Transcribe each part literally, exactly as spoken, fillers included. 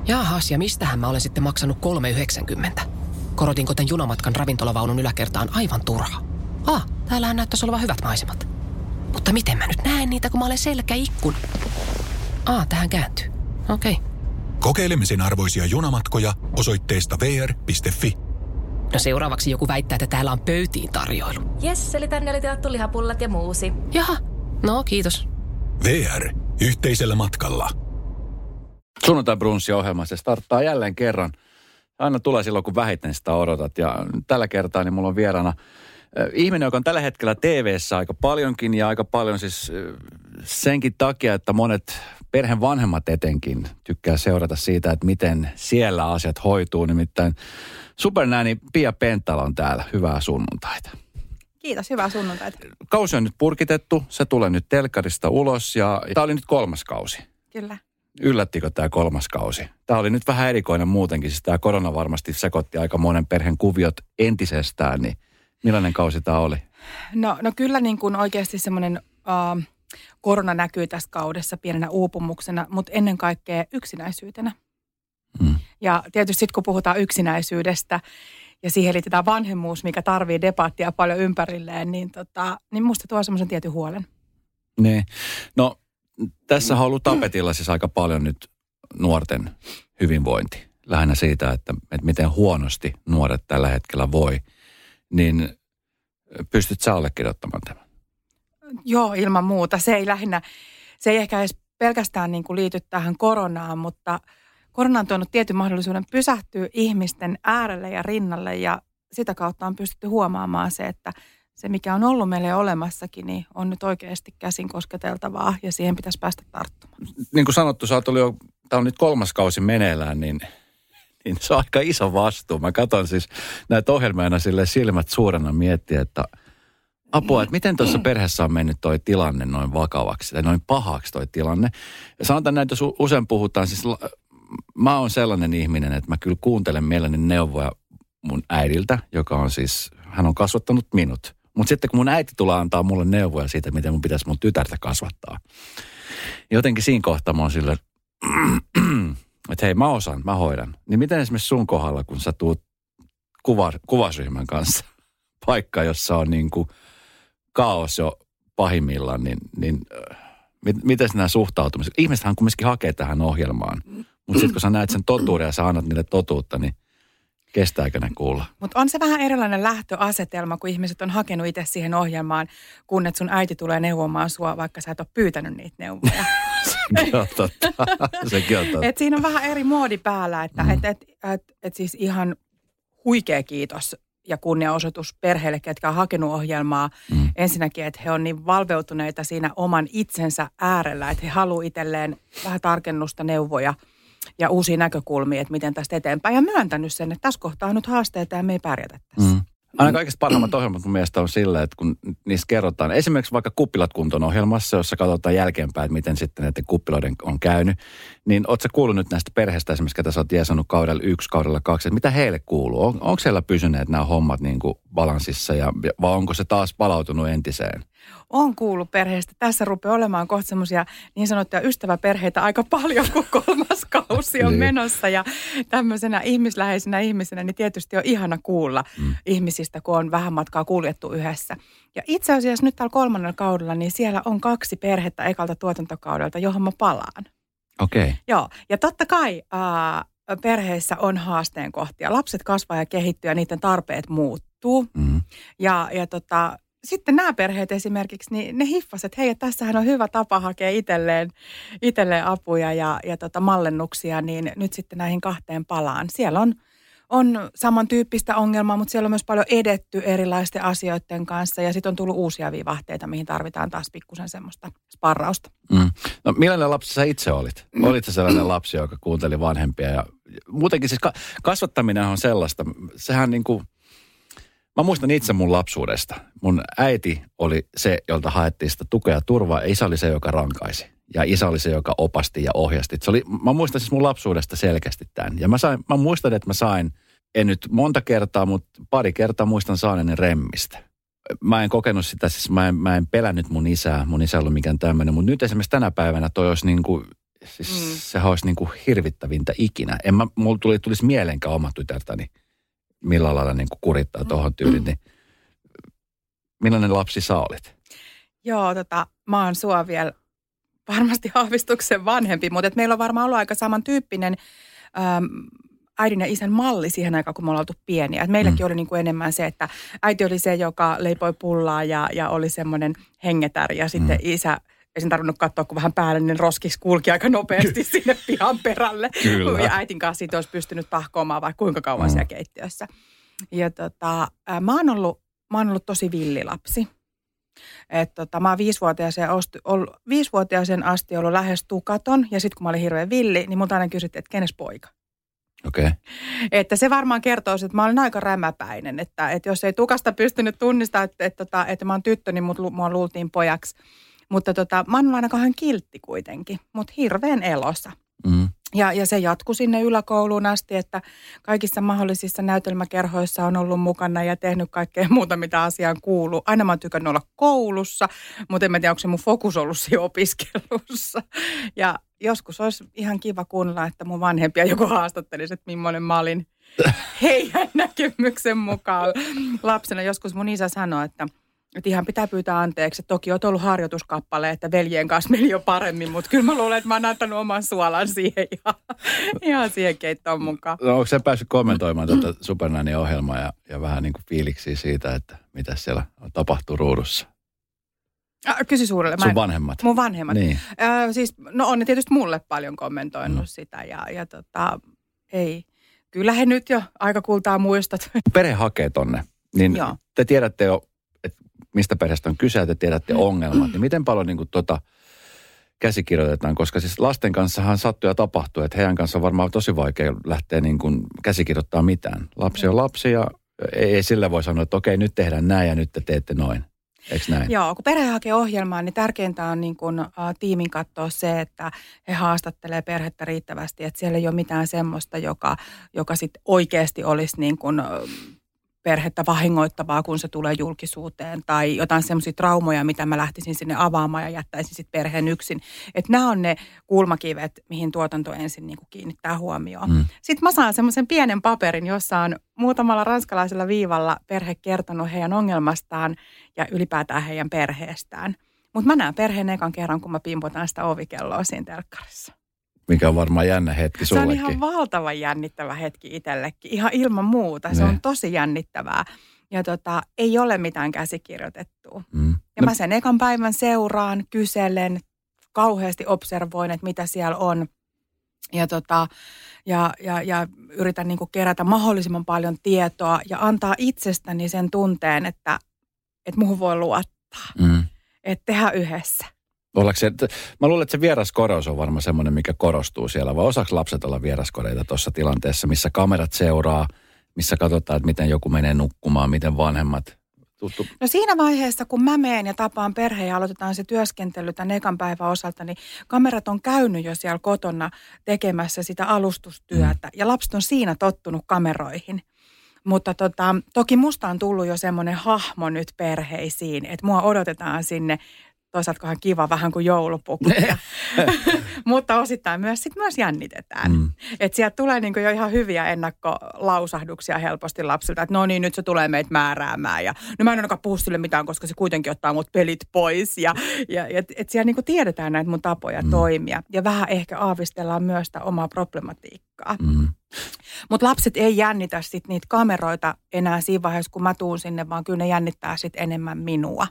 Jaahas, ja mistähän mä olen sitten maksanut kolme yhdeksänkymmentä? Korotinko tän junamatkan ravintolavaunun yläkertaan aivan turha? Ah, täällähän näyttäisi olevan hyvät maisemat. Mutta miten mä nyt näen niitä, kun mä olen selkäikkun? Ah, tähän kääntyy. Okei. Okay. Kokeilemisen arvoisia junamatkoja osoitteesta v r piste f i. No seuraavaksi joku väittää, että täällä on pöytiin tarjoilu. Jes, eli tänne oli tilattu lihapullat ja muusi. Jaha, no kiitos. V R. Yhteisellä matkalla. Sunnuntai-brunssi-ohjelma, se starttaa jälleen kerran. Aina tulee silloin, kun vähiten sitä odotat. Ja tällä kertaa niin mulla on vieraana ihminen, joka on tällä hetkellä T V:ssä aika paljonkin ja aika paljon siis senkin takia, että monet perheen vanhemmat etenkin tykkää seurata siitä, että miten siellä asiat hoituu. Nimittäin supernääni Pia Penttala on täällä. Hyvää sunnuntaita. Kiitos, hyvää sunnuntaita. Kausi on nyt purkitettu, se tulee nyt telkkarista ulos ja tämä oli nyt kolmas kausi. Kyllä. Yllättikö tämä kolmas kausi? Tämä oli nyt vähän erikoinen muutenkin, siis tämä korona varmasti sekoitti aika monen perheen kuviot entisestään, niin millainen kausi tämä oli? No, no kyllä niin kuin oikeasti semmoinen uh, korona näkyy tässä kaudessa pienenä uupumuksena, mutta ennen kaikkea yksinäisyytenä. Hmm. Ja tietysti sitten kun puhutaan yksinäisyydestä ja siihen liitetään vanhemmuus, mikä tarvii debattia paljon ympärilleen, niin, tota, niin musta tuo semmoisen tietyn huolen. Niin. No tässä on ollut tapetilla siis aika paljon nyt nuorten hyvinvointi. Lähinnä siitä, että, että miten huonosti nuoret tällä hetkellä voi. Niin pystyt sä allekirjoittamaan tämän? Joo, ilman muuta. Se ei lähinnä, se ei ehkä edes pelkästään niin kuin liity tähän koronaan, mutta korona on tuonut tietyn mahdollisuuden pysähtyä ihmisten äärelle ja rinnalle ja sitä kautta on pystytty huomaamaan se, että se mikä on ollut meille olemassakin, niin on nyt oikeasti käsin kosketeltavaa ja siihen pitäisi päästä tarttumaan. Niin kuin sanottu, sä oot ollut jo, tää on nyt kolmas kausi meneillään, niin niin se on aika iso vastuu. Mä katson siis näitä ohjelmia aina silleen silmät suurena miettiä, että apua, että miten tuossa perheessä on mennyt toi tilanne noin vakavaksi tai noin pahaksi toi tilanne. Ja sanotaan näitä, jos usein puhutaan, siis mä oon sellainen ihminen, että mä kyllä kuuntelen mielelläni neuvoja mun äidiltä, joka on siis, hän on kasvattanut minut. Mutta sitten kun mun äiti tulee antaa mulle neuvoja siitä, miten mun pitäisi mun tytärtä kasvattaa. Jotenkin siinä kohtaa mä oon silleen, että hei, mä osaan, mä hoidan. Niin miten esimerkiksi sun kohdalla, kun sä tuut kuva, kuvasryhmän kanssa paikka, jossa on niin kuin kaos jo pahimmillaan, niin, niin äh, mit, miten nämä suhtautumiset? Ihmisethän kumminkin hakee tähän ohjelmaan, mutta sitten kun sä näet sen totuuden ja sä annat niille totuutta, niin kestääkö ne kuulla? Mutta on se vähän erilainen lähtöasetelma, kun ihmiset on hakenut itse siihen ohjelmaan, kun et sun äiti tulee neuvomaan sua, vaikka sä et ole pyytänyt niitä neuvoja. Sekin on totta. Sekin on totta. Et siinä on vähän eri moodi päällä, että mm. et, et, et, et siis ihan huikea kiitos ja kunniaosoitus perheelle, ketkä on hakenut ohjelmaa. Mm. Ensinnäkin, että he on niin valveutuneita siinä oman itsensä äärellä, että he haluaa itselleen vähän tarkennusta, neuvoja ja uusia näkökulmia, että miten tästä eteenpäin. Ja myöntänyt sen, että tässä kohtaa on nyt haasteita ja me ei pärjätä tässä. Mm. Aina kaikista parhaimmat ohjelmat mun mielestä on sillä, että kun niissä kerrotaan, esimerkiksi vaikka Kuppilat kuntoon ohjelmassa, jossa katsotaan jälkeenpäin, että miten sitten näiden kuppiloiden on käynyt, niin ootko sä kuullut nyt näistä perheistä esimerkiksi, ketä sä oot jeesannut kaudella yksi, kaudella kaksi, että mitä heille kuuluu? On, onko siellä pysyneet nämä hommat niin kuin balanssissa ja vai onko se taas palautunut entiseen? On kuullut perheestä. Tässä rupeaa olemaan kohta semmoisia niin sanottuja ystäväperheitä aika paljon, kun kolmas kausi on menossa. Ja tämmöisenä ihmisläheisenä ihmisenä, niin tietysti on ihana kuulla mm. ihmisistä, kun on vähän matkaa kuljettu yhdessä. Ja itse asiassa nyt täällä kolmannella kaudella, niin siellä on kaksi perhettä ekalta tuotantokaudelta, johon mä palaan. Okei. Okay. Joo, ja totta kai äh, perheissä on haasteen kohtia. Lapset kasvaa ja kehittyy ja niiden tarpeet muuttuu. Mm. Ja, ja tota... Sitten nämä perheet esimerkiksi, niin ne hiffasivat, että hei, tässähän on hyvä tapa hakea itselleen, itselleen apuja ja, ja tota mallennuksia, niin nyt sitten näihin kahteen palaan. Siellä on, on samantyyppistä ongelmaa, mutta siellä on myös paljon edetty erilaisten asioiden kanssa ja sitten on tullut uusia vivahteita, mihin tarvitaan taas pikkusen semmoista sparrausta. Mm. No millainen lapsi sä itse olit? Mm. Olit sä sellainen lapsi, joka kuunteli vanhempia ja muutenkin siis ka- kasvattaminen on sellaista, sehän niin kuin... Mä muistan itse mun lapsuudesta. Mun äiti oli se, jolta haettiin sitä tukea ja turvaa, ja isä oli se, joka rankaisi. Ja isä oli se, joka opasti ja ohjasti. Se oli, mä muistan siis mun lapsuudesta selkeästi tämän. Ja mä, sain, mä muistan, että mä sain, en nyt monta kertaa, mutta pari kertaa muistan saaneeni remmistä. Mä en kokenut sitä, siis mä en, mä en pelännyt mun isää. Mun isä ei ollut mikään tämmöinen. Mutta nyt esimerkiksi tänä päivänä toi olisi niin kuin, siis mm. sehän olisi niin kuin hirvittävintä ikinä. En mä, mulla tuli, tulisi mielenkään oma tytärtäni millä lailla niin kuin kurittaa tuohon tyyliin. Niin millainen lapsi sä olit? Joo, tota, mä oon sua vielä varmasti aavistuksen vanhempi, mutta et meillä on varmaan ollut aika samantyyppinen äm, äidin ja isän malli siihen aikaan, kun me ollaan oltu pieniä. Et meilläkin mm. oli niinku enemmän se, että äiti oli se, joka leipoi pullaa ja, ja oli semmoinen hengetär. Ja sitten mm. isä, ei sen tarvinnut katsoa, kun vähän päälle, niin roskis kulki aika nopeasti sinne pihan perälle. Kyllä. Ja äitin kanssa siitä olisi pystynyt tahkoamaan vaikka kuinka kauan mm. siellä keittiössä. Ja tota, ää, mä, oon ollut, mä oon ollut tosi villilapsi. Että tota, mä oon viisivuotiaaseen, ostu, ollut, viisivuotiaaseen asti ollut lähes tukaton. Ja sitten kun mä olin hirveän villi, niin multa aina kysyttiin, että kenes poika? Okei. Okay. Että se varmaan kertoo, että mä olin aika rämäpäinen. Että, että jos ei tukasta pystynyt tunnistamaan, että, että, että, että mä oon tyttö, niin mut, mua luultiin pojaksi. Mutta tota, mä oon aina kahden kiltti kuitenkin, mutta hirveän elossa. Mm. Ja, ja se jatkui sinne yläkouluun asti, että kaikissa mahdollisissa näytelmäkerhoissa on ollut mukana ja tehnyt kaikkea muuta, mitä asiaan kuuluu. Aina mä oon tykännyt olla koulussa, mutta en mä tiedä, onko se mun fokus ollut siinä opiskelussa. Ja joskus olisi ihan kiva kuunnella, että mun vanhempia joku haastattelisi, että millainen mä olin heidän näkemyksen mukaan lapsena. Joskus mun isä sanoi, että Että ihan pitää pyytää anteeksi. Toki olet ollut harjoituskappale, että veljen kanssa meni jo paremmin, mutta kyllä mä luulen, että mä oon antanut oman suolan siihen ihan, ihan siihen keittoon mukaan. No, onko sä päässyt kommentoimaan tätä Supernanin ohjelmaa ja, ja vähän niin kuin fiiliksiä siitä, että mitä siellä tapahtuu ruudussa? Äh, kysy suurelle. Sun vanhemmat. Mun vanhemmat. Niin. Äh, siis, no on ne tietysti mulle paljon kommentoinut mm. sitä ja, ja tota, ei. Kyllä he nyt jo aika kultaa muistat. Perhe hakee tonne, niin Joo. te tiedätte jo, mistä perheestä on kyse, että tiedätte ongelmat, niin miten paljon niin kuin tota käsikirjoitetaan, koska siis lasten kanssahan sattuu ja tapahtuu, että heidän kanssa on varmaan tosi vaikea lähteä niin kuin käsikirjoittaa mitään. Lapsi on lapsi ja ei, ei sillä voi sanoa, että okei, nyt tehdään näin ja nyt te teette noin. Eikö näin? Joo, kun perhe hakee ohjelmaa, niin tärkeintä on niin kuin, ä, tiimin katsoa se, että he haastattelee perhettä riittävästi, että siellä ei ole mitään semmoista, joka, joka sitten oikeasti olisi niin kuin perhettä vahingoittavaa, kun se tulee julkisuuteen, tai jotain semmoisia traumoja, mitä mä lähtisin sinne avaamaan ja jättäisin sitten perheen yksin. Että nämä on ne kulmakivet, mihin tuotanto ensin niin kuin kiinnittää huomioon. Mm. Sitten mä saan semmoisen pienen paperin, jossa on muutamalla ranskalaisella viivalla perhe kertonut heidän ongelmastaan ja ylipäätään heidän perheestään. Mutta mä näen perheen ekan kerran, kun mä pimpotan sitä ovikelloa siinä telkkarissa. Mikä on varmaan jännä hetki sullekin. Se on ihan valtavan jännittävä hetki itsellekin, ihan ilman muuta. Se ne. on tosi jännittävää. Ja tota, ei ole mitään käsikirjoitettua. Mm. Ja no. mä sen ekan päivän seuraan, kyselen, kauheasti observoin, että mitä siellä on. Ja, tota, ja, ja, ja yritän niinku kerätä mahdollisimman paljon tietoa ja antaa itsestäni sen tunteen, että, että muuhun voi luottaa. Mm. Että tehdään yhdessä. Se, mä luulen, että se vieraskorous on varmaan semmoinen, mikä korostuu siellä. Vai osaako lapset olla vieraskoreita tuossa tilanteessa, missä kamerat seuraa, missä katsotaan, että miten joku menee nukkumaan, miten vanhemmat. Tuttu. No siinä vaiheessa, kun mä menen ja tapaan perheen ja aloitetaan se työskentely tämän ekan päivän osalta, niin kamerat on käynyt jo siellä kotona tekemässä sitä alustustyötä. Mm. Ja lapset on siinä tottunut kameroihin. Mutta tota, toki musta on tullut jo semmoinen hahmo nyt perheisiin, että mua odotetaan sinne. Toisaalta kohan kiva vähän kuin joulupukkia, mutta osittain myös, sit myös jännitetään. Mm. Että sieltä tulee niinku jo ihan hyviä ennakkolausahduksia helposti lapsilta, että no niin, nyt se tulee meitä määräämään. Ja no mä en ainakaan puhu sille mitään, koska se kuitenkin ottaa mut pelit pois. Ja, ja että et siellä niinku tiedetään näitä mun tapoja mm. toimia. Ja vähän ehkä aavistellaan myös sitä omaa problematiikkaa. Mm. Mutta lapset ei jännitä sit niitä kameroita enää siinä vaiheessa, kun mä tuun sinne, vaan kyllä ne jännittää sit enemmän minua.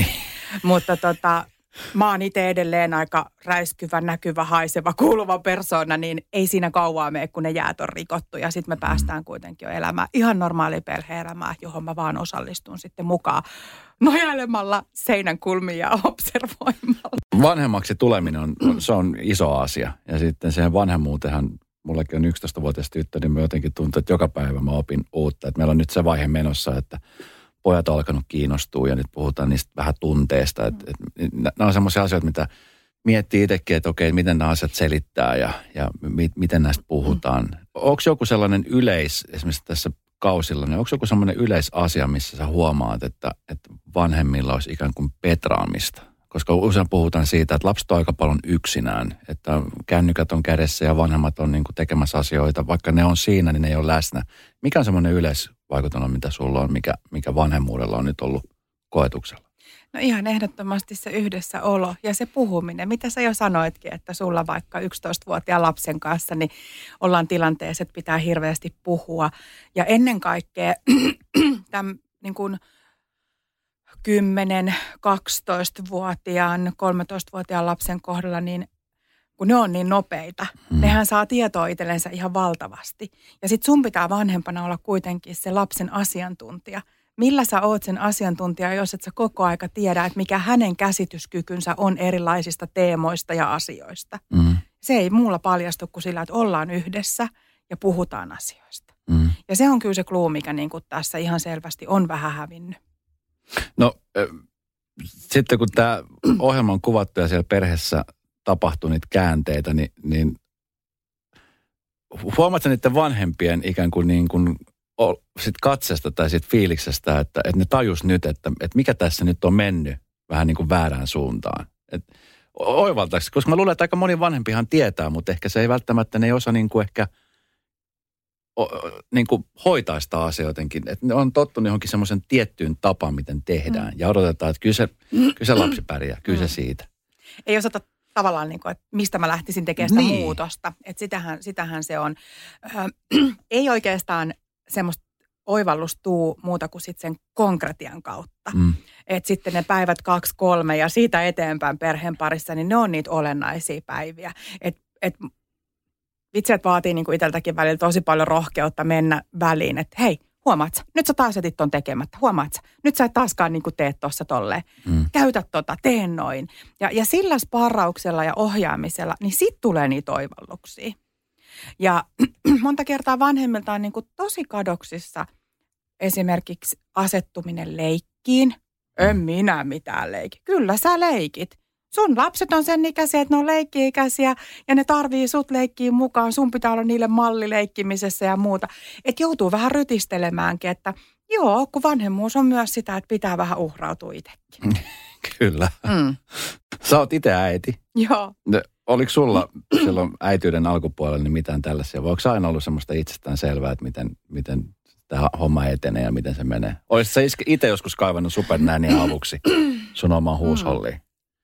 Mutta tota, mä oon itse edelleen aika räiskyvä, näkyvä, haiseva, kuuluva persoona, niin ei siinä kauaa mene, kun ne jäät on rikottu. Ja sitten me päästään kuitenkin jo elämään ihan normaalia perhe-elämää, johon mä vaan osallistun sitten mukaan nojailemalla seinän kulmiin ja observoimalla. Vanhemmaksi tuleminen on, se on iso asia. Ja sitten siihen vanhemmuutenhan, mullakin on yksitoistavuotias tyttö, niin mä jotenkin tuntuu, että joka päivä mä opin uutta. Että meillä on nyt se vaihe menossa, että pojat on alkanut kiinnostua ja nyt puhutaan niistä vähän tunteista. Et, et, nämä on semmoisia asioita, mitä miettii itsekin, että okei, miten nämä asiat selittää ja, ja mi, miten näistä puhutaan. Mm. Onko joku sellainen yleis, esimerkiksi tässä kausilla, niin onko joku sellainen yleisasia, missä sä huomaat, että, että vanhemmilla olisi ikään kuin petraamista? koska usein puhutaan siitä, että lapset on aika paljon yksinään, että kännykät on kädessä ja vanhemmat on niin kuin tekemässä asioita, vaikka ne on siinä, niin ne ei ole läsnä. Mikä on semmoinen yleisvaikutelma, mitä sulla on, mikä, mikä vanhemmuudella on nyt ollut koetuksella? No ihan ehdottomasti se yhdessäolo ja se puhuminen. Mitä sä jo sanoitkin, että sulla vaikka yksitoistavuotiaan lapsen kanssa, niin ollaan tilanteessa, että pitää hirveästi puhua. Ja ennen kaikkea tämän niin kuin kymmenen, kaksitoistavuotiaan, kolmetoistavuotiaan lapsen kohdalla, niin kun ne on niin nopeita, hmm. nehän saa tietoa itsellensä ihan valtavasti. Ja sit sun pitää vanhempana olla kuitenkin se lapsen asiantuntija. Millä sä oot sen asiantuntija, jos et sä koko aika tiedä, että mikä hänen käsityskykynsä on erilaisista teemoista ja asioista. Hmm. Se ei muulla paljastu kuin sillä, että ollaan yhdessä ja puhutaan asioista. Hmm. Ja se on kyllä se clue, mikä niin kuin tässä ihan selvästi on vähän hävinnyt. No äh, sitten kun tämä ohjelma on kuvattu ja siellä perheessä tapahtui niitä käänteitä, niin, niin huomaatko niiden vanhempien ikään kuin, niin kuin sit katsesta tai sit fiiliksestä, että, että ne tajus nyt, että, että mikä tässä nyt on mennyt vähän niin kuin väärään suuntaan. Et oivaltaako, koska mä luulen, että aika moni vanhempihan tietää, mutta ehkä se ei välttämättä, ne ei osaa niin kuin ehkä o, niin kuin hoitaa sitä asiaa jotenkin. Että ne on tottunut johonkin semmoisen tiettyyn tapaan, miten tehdään. Mm. Ja odotetaan, että kyllä se, kyllä se lapsi pärjää, kyllä mm. se siitä. Ei osata tavallaan, niin kuin, että mistä mä lähtisin tekemään sitä niin. muutosta. Että sitähän, sitähän se on. Ö, ei oikeastaan semmoista oivallus tuu muuta kuin sitten sen konkretian kautta. Mm. Että sitten ne päivät kaksi, kolme ja siitä eteenpäin perheen parissa, niin ne on niitä olennaisia päiviä. Että et, vitsi, että vaatii niin kuin itseltäkin välillä tosi paljon rohkeutta mennä väliin. Että hei, huomaat sä, nyt sä taas etit ton tekemättä. Huomaat sä, nyt sä et taaskaan niin kuin teet tuossa tolleen. Mm. Käytä tota, tee noin. Ja, ja sillä sparrauksella ja ohjaamisella, niin sit tulee niitä oivalluksia. Ja monta kertaa vanhemmilta on niin kuin tosi kadoksissa esimerkiksi asettuminen leikkiin. En minä mitään leiki. Kyllä sä leikit. Sun lapset on sen ikäisiä, että ne on leikki-ikäisiä ja ne tarvii sut leikkiin mukaan. Sun pitää olla niille mallileikkimisessä ja muuta. Että joutuu vähän rytistelemäänkin, että joo, kun vanhemmuus on myös sitä, että pitää vähän uhrautua itsekin. Kyllä. Mm. Sä oot itse äiti. Joo. Oliko sulla silloin äityyden alkupuolella niin mitään tällaisia? Vai onko se aina ollut semmoista itsestään selvää, että miten, miten tämä homma etenee ja miten se menee? Olisitko sä itse joskus kaivannut supernääniä avuksi sun omaan huusholliin?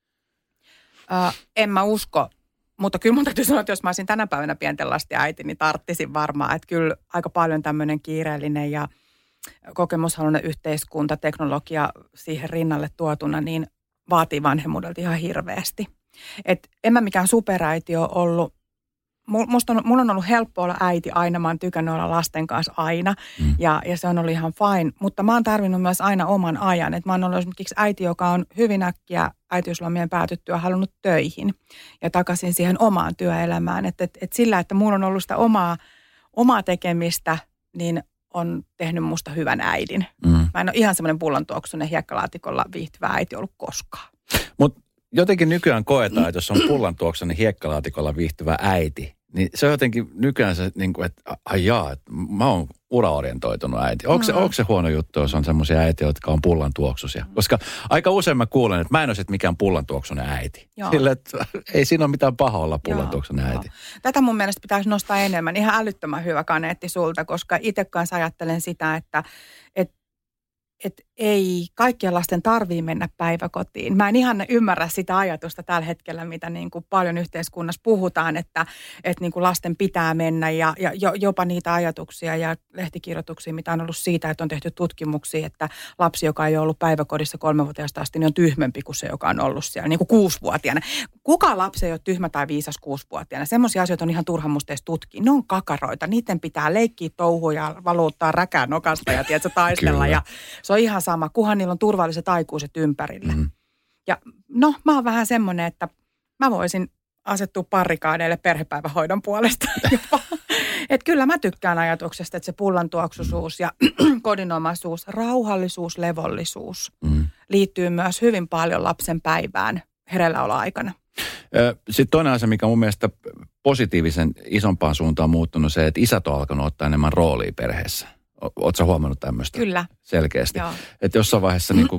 Uh, en mä usko, mutta kyllä mun täytyy sanoa, että jos mä olisin tänä päivänä pienten lasten äiti, niin tarttisin varmaan, että kyllä aika paljon tämmöinen kiireellinen ja kokemushaluinen yhteiskunta, teknologia siihen rinnalle tuotuna, niin vaatii vanhemmuudelta ihan hirveästi. Et en mä mikään superäiti ole ollut. Musta on, mulla on ollut helppo olla äiti aina, mä oon tykännyt olla lasten kanssa aina mm. ja, ja se on ollut ihan fine, mutta mä oon tarvinnut myös aina oman ajan. Et mä oon ollut esimerkiksi äiti, joka on hyvin äkkiä äitiyslomien päätyttyä halunnut töihin ja takaisin siihen omaan työelämään. Että et, et sillä, että mulla on ollut sitä omaa, omaa tekemistä, niin on tehnyt musta hyvän äidin. Mm. Mä en ole ihan semmoinen pullontuoksunen hiekkalaatikolla viihtyvä äiti ollut koskaan. Mut jotenkin nykyään koetaan, että jos on pullantuoksunen hiekkalaatikolla viihtyvä äiti, niin se on jotenkin nykyään se, niin kuin, että ai jaa, että mä oon uraorientoitunut äiti. Onko se, mm. onko se huono juttu, jos on semmoisia äitiä, jotka on pullantuoksuisia? Koska aika usein mä kuulen, että mä en ole mikään pullantuoksunen äiti. Sillä, että ei siinä ole mitään paha olla pullantuoksunen äiti. Joo. Tätä mun mielestä pitäisi nostaa enemmän. Ihan älyttömän hyvä kaneetti sulta, koska itse kanssa ajattelen sitä, että, että että ei kaikkien lasten tarvii mennä päiväkotiin. Mä en ihan ymmärrä sitä ajatusta tällä hetkellä, mitä niin kuin paljon yhteiskunnassa puhutaan, että, että niin kuin lasten pitää mennä ja, ja jopa niitä ajatuksia ja lehtikirjoituksia, mitä on ollut siitä, että on tehty tutkimuksia, että lapsi, joka ei ole ollut päiväkodissa kolmevuotiaasta asti, niin on tyhmempi kuin se, joka on ollut siellä niin kuin kuusivuotiaana. Kuka lapsi ei ole tyhmä tai viisas kuusivuotiaana? Semmoisia asioita on ihan turha musta edes tutkia. Ne on kakaroita. Niiden pitää leikkiä touhuja, valuuttaa räkää nokasta ja tiedätkö, taistella ja se on ihan sama, kunhan niillä on turvalliset aikuiset ympärillä. Mm. Ja no, mä oon vähän semmoinen, että mä voisin asettua parikaadeille perhepäivähoidon puolesta jopa. Että kyllä mä tykkään ajatuksesta, että se pullantuoksuisuus ja kodinomaisuus, rauhallisuus, levollisuus mm. liittyy myös hyvin paljon lapsen päivään hereilläoloaikana. Sitten toinen asia, mikä mun mielestä positiivisen isompaan suuntaan on muuttunut, se, että isät on alkanut ottaa enemmän roolia perheessä. Oletko sä huomannut tämmöistä? Kyllä. Selkeästi. Että jossain vaiheessa niin kuin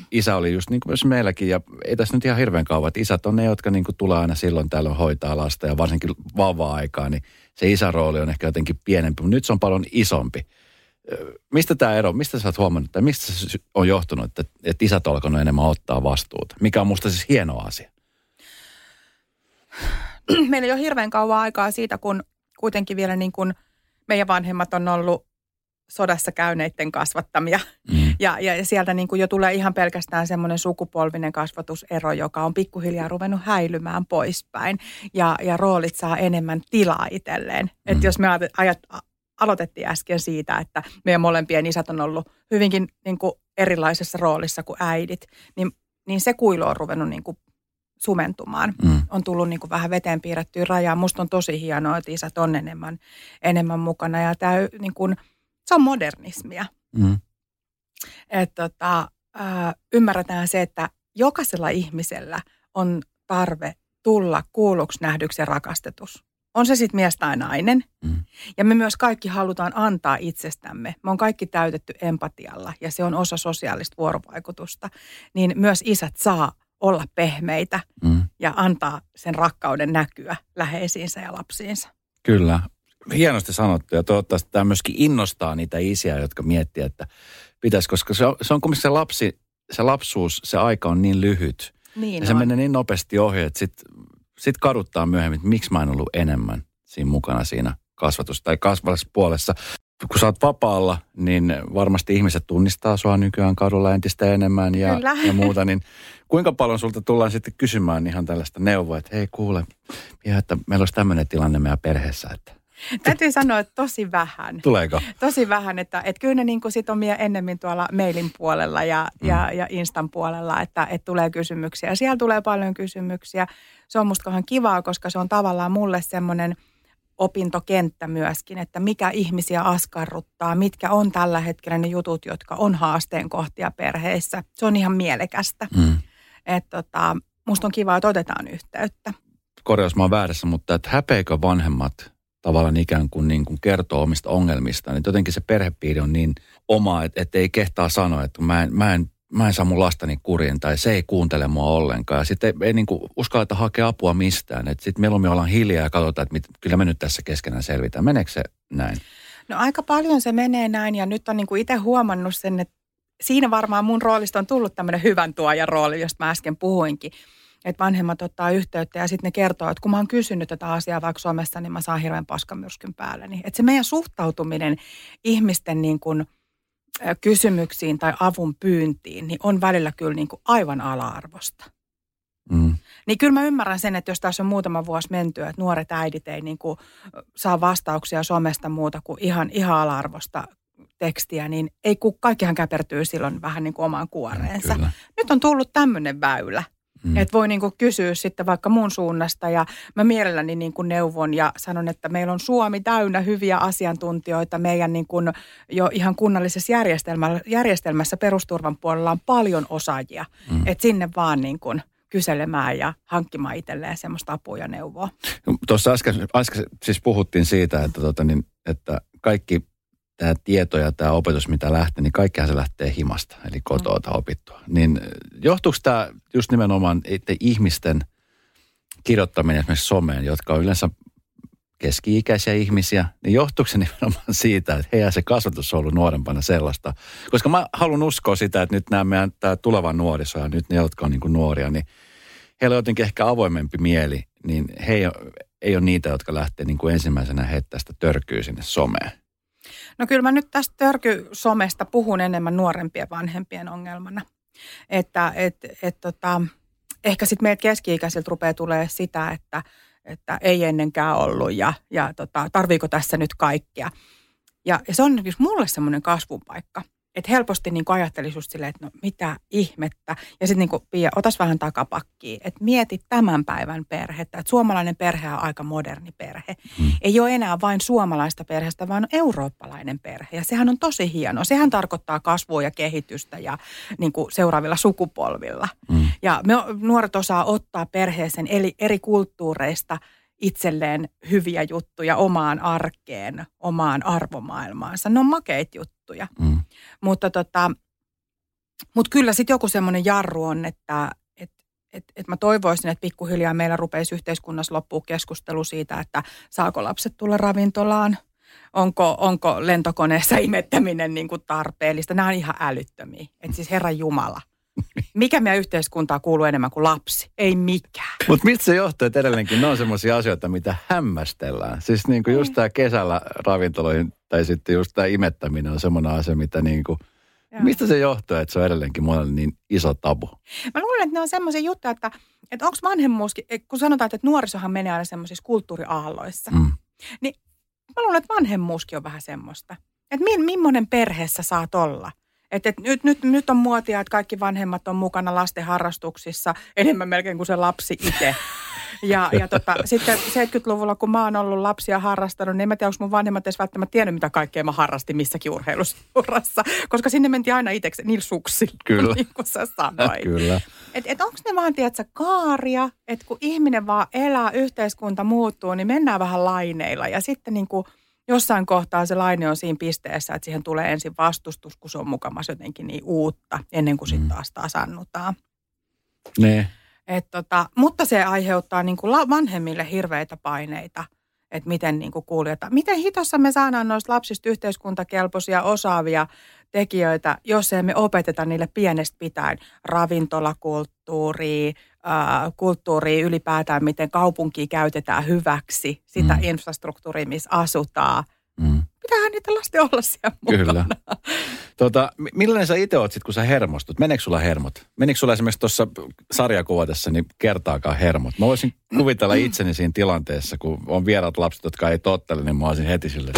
isä oli just niin kuin myös meilläkin, ja ei tässä nyt ihan hirveän kauan, että isät on ne, jotka niin kuin tulee aina silloin tällöin hoitaa lasta, ja varsinkin vauva-aikaa, niin se isärooli on ehkä jotenkin pienempi, mutta nyt se on paljon isompi. Mistä tämä ero, mistä sä oot huomannut, tai mistä se on johtunut, että, että isät on alkanut enemmän ottaa vastuuta, mikä on musta siis hieno asia? Meillä ei ole hirveän kauan aikaa siitä, kun kuitenkin vielä niin kuin meidän vanhemmat on ollut sodassa käyneiden kasvattamia. Mm. Ja, ja sieltä niin kuin jo tulee ihan pelkästään semmoinen sukupolvinen kasvatusero, joka on pikkuhiljaa ruvennut häilymään poispäin. Ja, ja roolit saa enemmän tilaa itselleen. Mm. Että jos me ajat, aloitettiin äsken siitä, että meidän molempien isät on ollut hyvinkin niin kuin erilaisessa roolissa kuin äidit, niin, niin se kuilu on ruvennut niin kuin sumentumaan. Mm. On tullut niin kuin vähän veteen piirrettyä rajaa. Musta on tosi hienoa, että isät on enemmän, enemmän mukana. Ja tämä niin kuin, se on modernismia. Mm. Että tota, äh, ymmärretään se, että jokaisella ihmisellä on tarve tulla kuulluksi, nähdyksi ja rakastetus. On se sitten mies tai nainen. Mm. Ja me myös kaikki halutaan antaa itsestämme. Me on kaikki täytetty empatialla ja se on osa sosiaalista vuorovaikutusta. Niin myös isät saa olla pehmeitä mm. ja antaa sen rakkauden näkyä läheisiinsä ja lapsiinsa. Kyllä. Hienosti sanottu ja toivottavasti tämä myöskin innostaa niitä isiä, jotka miettii, että pitäisi, koska se on, se on kumminkin se lapsi, se lapsuus, se aika on niin lyhyt. Niin ja se on. Menee niin nopeasti ohi, että sitten sit kaduttaa myöhemmin, että miksi mä en ollut enemmän siinä mukana siinä kasvatus- tai kasvatuspuolessa. Kun sä oot vapaalla, niin varmasti ihmiset tunnistaa sua nykyään kadulla entistä enemmän ja, ja muuta. Niin kuinka paljon sulta tullaan sitten kysymään ihan tällaista neuvoa, että hei kuule, ihan, että meillä olisi tämmöinen tilanne meidän perheessä, että täytyy sanoa, että tosi vähän. Tuleeko? Tosi vähän, että, että kyllä ne niin kuin sit on ennemmin tuolla mailin puolella ja, mm. ja, ja Instan puolella, että, että tulee kysymyksiä. Siellä tulee paljon kysymyksiä. Se on musta kauhean kivaa, koska se on tavallaan mulle semmoinen opintokenttä myöskin, että mikä ihmisiä askarruttaa, mitkä on tällä hetkellä ne jutut, jotka on haasteen kohtia perheissä. Se on ihan mielekästä. Mm. Että tota, musta on kiva, että otetaan yhteyttä. Korjaus, mä oon väärässä, mutta että häpeikö vanhemmat tavallaan ikään kuin, niin kuin kertoo omista ongelmista, niin jotenkin se perhepiiri on niin oma, että, että ei kehtaa sanoa, että mä en, mä, en, mä en saa mun lastani kuriin tai se ei kuuntele mua ollenkaan. Ja sitten ei, ei niin kuin uskalleta hakea apua mistään. Että sitten mieluummin ollaan hiljaa ja katsotaan, että mit, kyllä me nyt tässä keskenään selvitään. Meneekö se näin? No aika paljon se menee näin ja nyt on niin kuin itse huomannut sen, että siinä varmaan mun roolista on tullut tämmöinen hyvän tuojan rooli, josta mä äsken puhuinkin. Että vanhemmat ottaa yhteyttä ja sitten ne kertoo, että kun mä oon kysynyt tätä asiaa vaikka somessa, niin mä saan hirveän paskamyrskyn päälleni. Että se meidän suhtautuminen ihmisten niin kuin kysymyksiin tai avun pyyntiin, niin on välillä kyllä niin kuin aivan ala-arvosta. Mm. Niin kyllä mä ymmärrän sen, että jos tässä on muutama vuosi mentyä, että nuoret äidit ei niin kuin saa vastauksia somesta muuta kuin ihan, ihan ala-arvosta tekstiä, niin ei kun kaikkihan käpertyy silloin vähän niin kuin omaan kuoreensa. Kyllä. Nyt on tullut tämmöinen väylä. Mm. Että voi niinku kysyä sitten vaikka mun suunnasta ja mä mielelläni niinku neuvon ja sanon, että meillä on Suomi täynnä hyviä asiantuntijoita. Meidän niinku jo ihan kunnallisessa järjestelmässä, järjestelmässä perusturvan puolella on paljon osaajia. Mm. Että sinne vaan niinku kyselemään ja hankkimaan itselleen semmoista apua ja neuvoa. Tuossa äsken, äsken siis puhuttiin siitä, että, tota niin, että kaikki tämä tieto ja tämä opetus, mitä lähtee, niin kaikkihan se lähtee himasta, eli kotoa opittua. Niin johtuuko tämä just nimenomaan itse ihmisten kirjoittaminen esimerkiksi someen, jotka on yleensä keski-ikäisiä ihmisiä, niin johtuuko se nimenomaan siitä, että heidän se kasvatus on ollut nuorempana sellaista? Koska mä haluan uskoa sitä, että nyt nämä meidän tämä tuleva nuoriso ja nyt ne, jotka on niin kuin nuoria, niin heillä on jotenkin ehkä avoimempi mieli, niin he ei ole, ei ole niitä, jotka lähtee niin kuin ensimmäisenä heittämään sitä törkyä sinne someen. No kyllä mä nyt tästä törkysomesta puhun enemmän nuorempien vanhempien ongelmana. Että et, et, tota, ehkä sitten meiltä keski-ikäisiltä rupeaa tulee sitä, että, että ei ennenkään ollut ja, ja tota, tarviiko tässä nyt kaikkea. Ja, ja se on just mulle semmoinen kasvun paikka. Että helposti niin ajattelisi just silleen, että no mitä ihmettä. Ja sitten niin kuin Pia, otas vähän takapakkiin, että mieti tämän päivän perhettä. Että suomalainen perhe on aika moderni perhe. Hmm. Ei ole enää vain suomalaista perheestä, vaan eurooppalainen perhe. Ja sehän on tosi hienoa. Sehän tarkoittaa kasvua ja kehitystä ja niin kuin seuraavilla sukupolvilla. Hmm. Ja me nuoret osaa ottaa perheeseen eri, eri kulttuureista itselleen hyviä juttuja omaan arkeen, omaan arvomaailmaansa. Ne on makeita juttuja. Mm. Mutta tota, Mutta kyllä sitten joku semmoinen jarru on, että et, et, et mä toivoisin, että pikkuhiljaa meillä rupeisi yhteiskunnassa loppua keskustelu siitä, että saako lapset tulla ravintolaan, onko, onko lentokoneessa imettäminen niin kuin tarpeellista. Nämä on ihan älyttömiä. Että siis Herran Jumala. Mikä meidän yhteiskuntaa kuuluu enemmän kuin lapsi? Ei mikään. Mutta mistä se johtuu, että edelleenkin ne on semmoisia asioita, mitä hämmästellään? Siis niin kuin just tämä kesällä ravintoloihin tai sitten just tämä imettäminen on semmoinen asia, mitä niin kuin, mistä se johtuu, että se on edelleenkin monelle niin iso tabu? Mä luulen, että ne on semmoisia juttuja, että, että onko vanhemmuuskin, kun sanotaan, että nuorisohan menee aina semmoisissa kulttuuriaalloissa, mm. niin mä luulen, että vanhemmuuskin on vähän semmoista. Että mi, millainen perheessä saat olla? Että et nyt, nyt, nyt on muotia, että kaikki vanhemmat on mukana lasten harrastuksissa enemmän melkein kuin se lapsi itse. Ja, ja tota, sitten seitsemänkymmentäluvulla, kun mä oon ollut lapsia harrastanut, niin en mä tiedä, onko mun vanhemmat edes välttämättä tiennyt, mitä kaikkea mä harrastin missäkin urheiluseurassa. Koska sinne mentiin aina itseksi niillä suksilla, Kyllä. niin kuin sä sanoit. Kyllä. Että et onko ne vaan, tiedätkö, kaaria, että kun ihminen vaan elää, yhteiskunta muuttuu, niin mennään vähän laineilla. Ja sitten niin kuin jossain kohtaa se laine on siinä pisteessä, että siihen tulee ensin vastustus, kun se on mukamassa jotenkin niin uutta, ennen kuin sitten taas tasannutaan. Ne. Et tota, mutta se aiheuttaa niin kuin vanhemmille hirveitä paineita, että miten niin kuin kuljetaan. Miten hitossa me saadaan noista lapsista yhteiskuntakelpoisia, osaavia tekijöitä, jos emme opeteta niille pienestä pitäen ravintolakulttuuria, äh, kulttuuria ylipäätään, miten kaupunkia käytetään hyväksi, sitä mm. infrastruktuuria, missä asutaan. Mm. Pitäähän niitä lasten olla siellä mukana. Kyllä. Tota, millainen sä itse oot sit, kun sä hermostut? Meneekö sulla hermot? Meneekö sulla esimerkiksi tuossa sarjakuvatessa niin kertaakaan hermot? Mä voisin kuvitella itseni siinä tilanteessa, kun on vieraat lapset, jotka ei tottele, niin mä olisin heti silleen,